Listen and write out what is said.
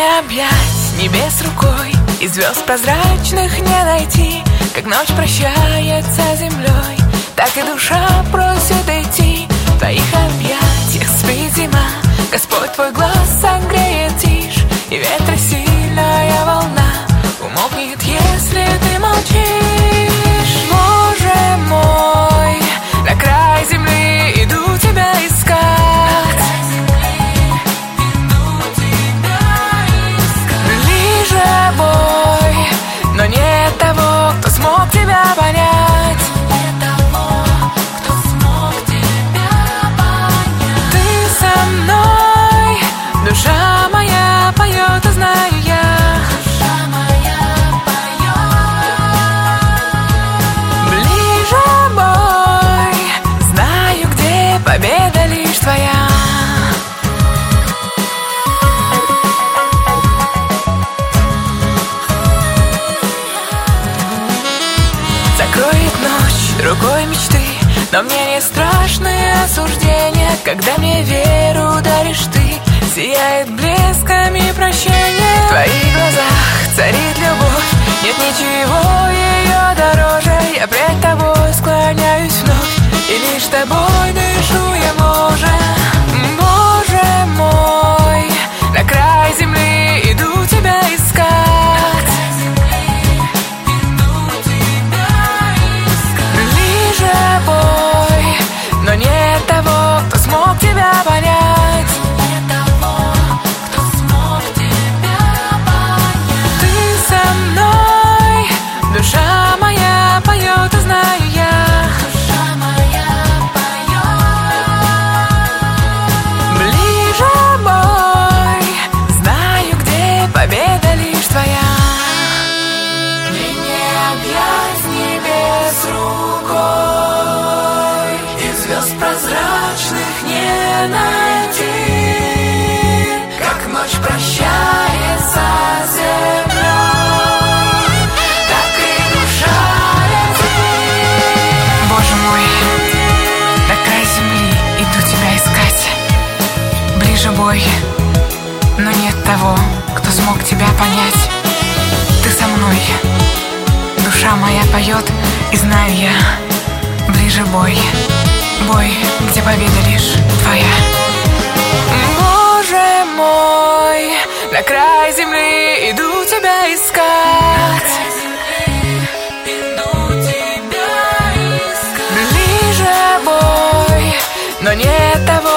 не объять небес рукой, и звезд прозрачных не найти. Как ночь прощается с землей, так и душа просит идти. В твоих объятиях спит зима, Господь твой глаз согреет тишь, и ветра сильная волна умолкнет, если ты молчишь. Боже мой, на край земли иду тебя искать. Ближе бой, но нет того, кто смог тебя понять. Ты со мной, душа моя поет, и знаю я. Ближе бой, знаю, где победа лишь твоя. Закроет ночь рукой мечты, но мне не страшны осуждения, когда мне веру даришь ты. Сияет блесками прощения. В твоих глазах царит любовь, нет ничего ее дороже. Я пред тобой склоняюсь вновь, и лишь тобой дышу я, Боже. Боже мой, на край земли иду тебя искать. Ближе бой, но нет того, кто смог тебя понять. Ты со мной, душа моя поет, и знаю я. Ближе бой, знаю, где победа лишь твоя. Мне не объять небес рукой, и звезд прозрачных не найти. Как ночь прощается с землей, так и душа летит. Боже мой, на край земли иду тебя искать. Ближе бой, но нет того, кто смог тебя понять. Ты со мной, душа моя поет, и знаю я. Ближе бой, бой, где победа лишь твоя. Боже мой, на край земли иду тебя искать. Ближе бой, но нет того,